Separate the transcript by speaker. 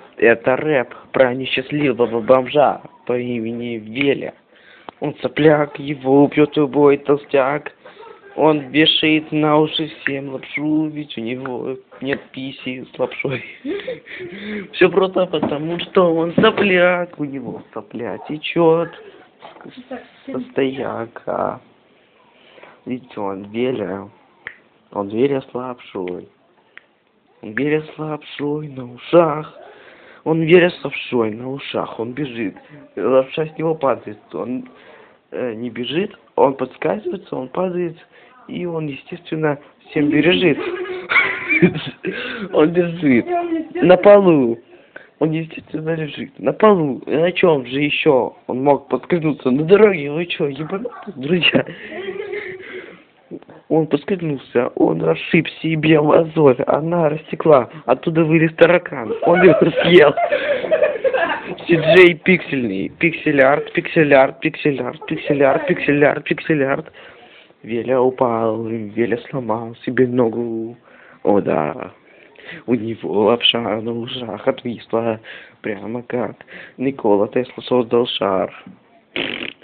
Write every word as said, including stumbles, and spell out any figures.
Speaker 1: Это рэп про несчастливого бомжа по имени Веля. Он сопляк, его убьет любой толстяк. Он вешает на уши всем лапшу, ведь у него нет писи с лапшой. Все просто потому, что он сопляк, у него сопля течет постоянка. Ведь он Веля, он Веля с лапшой. Он Веля с лапшой на ушах. Он Веля с лапшой на ушах. Он бежит. Лапша с него падает. Он э, не бежит, он подскальзывается, он падает. И он, естественно, всем бережит. Он лежит на полу. Он, естественно, лежит на полу. И на чем же еще он мог подскользнуться? На дороге, вы что, ебанутые, друзья? Он поскользнулся, он расшиб себе мозоль, она растекла, оттуда вылез таракан, он его съел. Си-Джей пиксельный, пиксель-арт, пиксель-арт, пиксель-арт, пиксель-арт, пиксель-арт, пиксель-арт. Веля упал, Веля сломал себе ногу. О да, у него лапша на ушах отвисла, прямо как Никола Тесла создал шар.